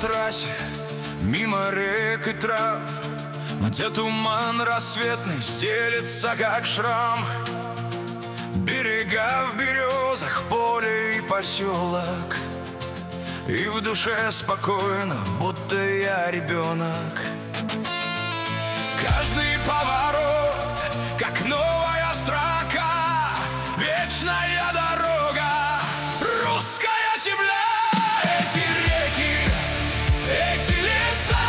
трассе, мимо рек и трав, где туман рассветный стелется, как шрам. Берега в березах, поле и поселок, и в душе спокойно, будто я ребенок. Каждый поворот, как новая строка, вечная дорога, русская земля. Эти реки, эти леса,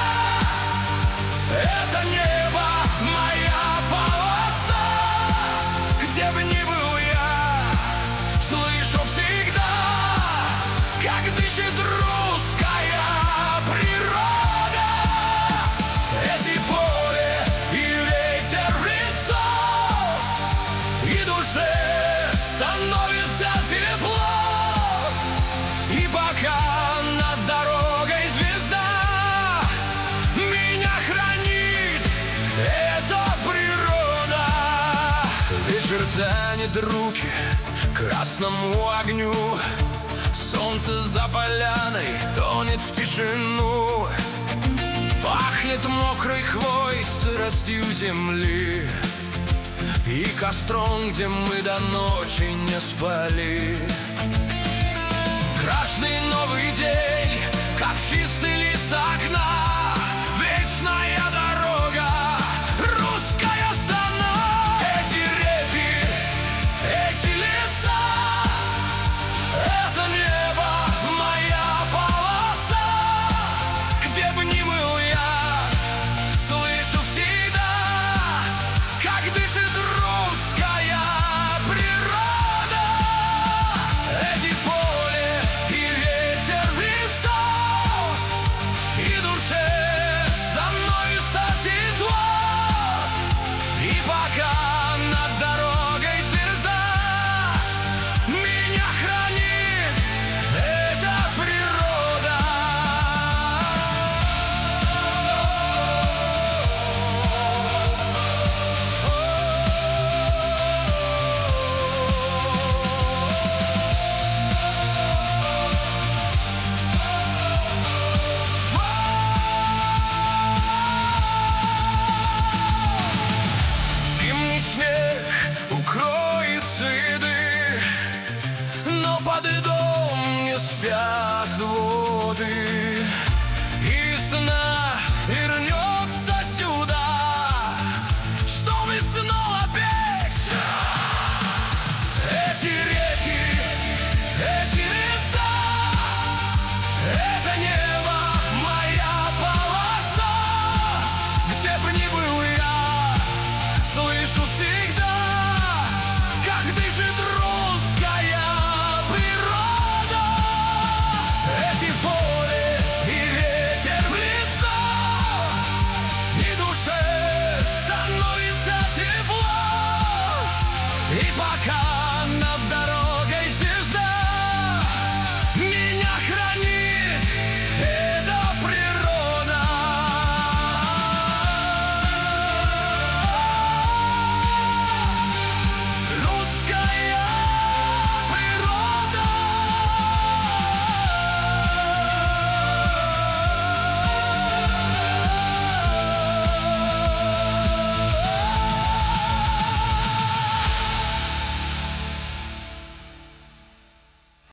это небо, моя полоса. Где бы ни был я, слышу всегда, как дышит русская природа. Эти поле и ветер в лицо, и душе становится тепло. И пока над дорогой звезда меня хранит эта природа. Вечер тянет руки к красному огню, солнце за поляной тонет в тишину. Пахнет мокрой хвоей, сыростью земли и костром, где мы до ночи не спали. Красный новый день, как чистый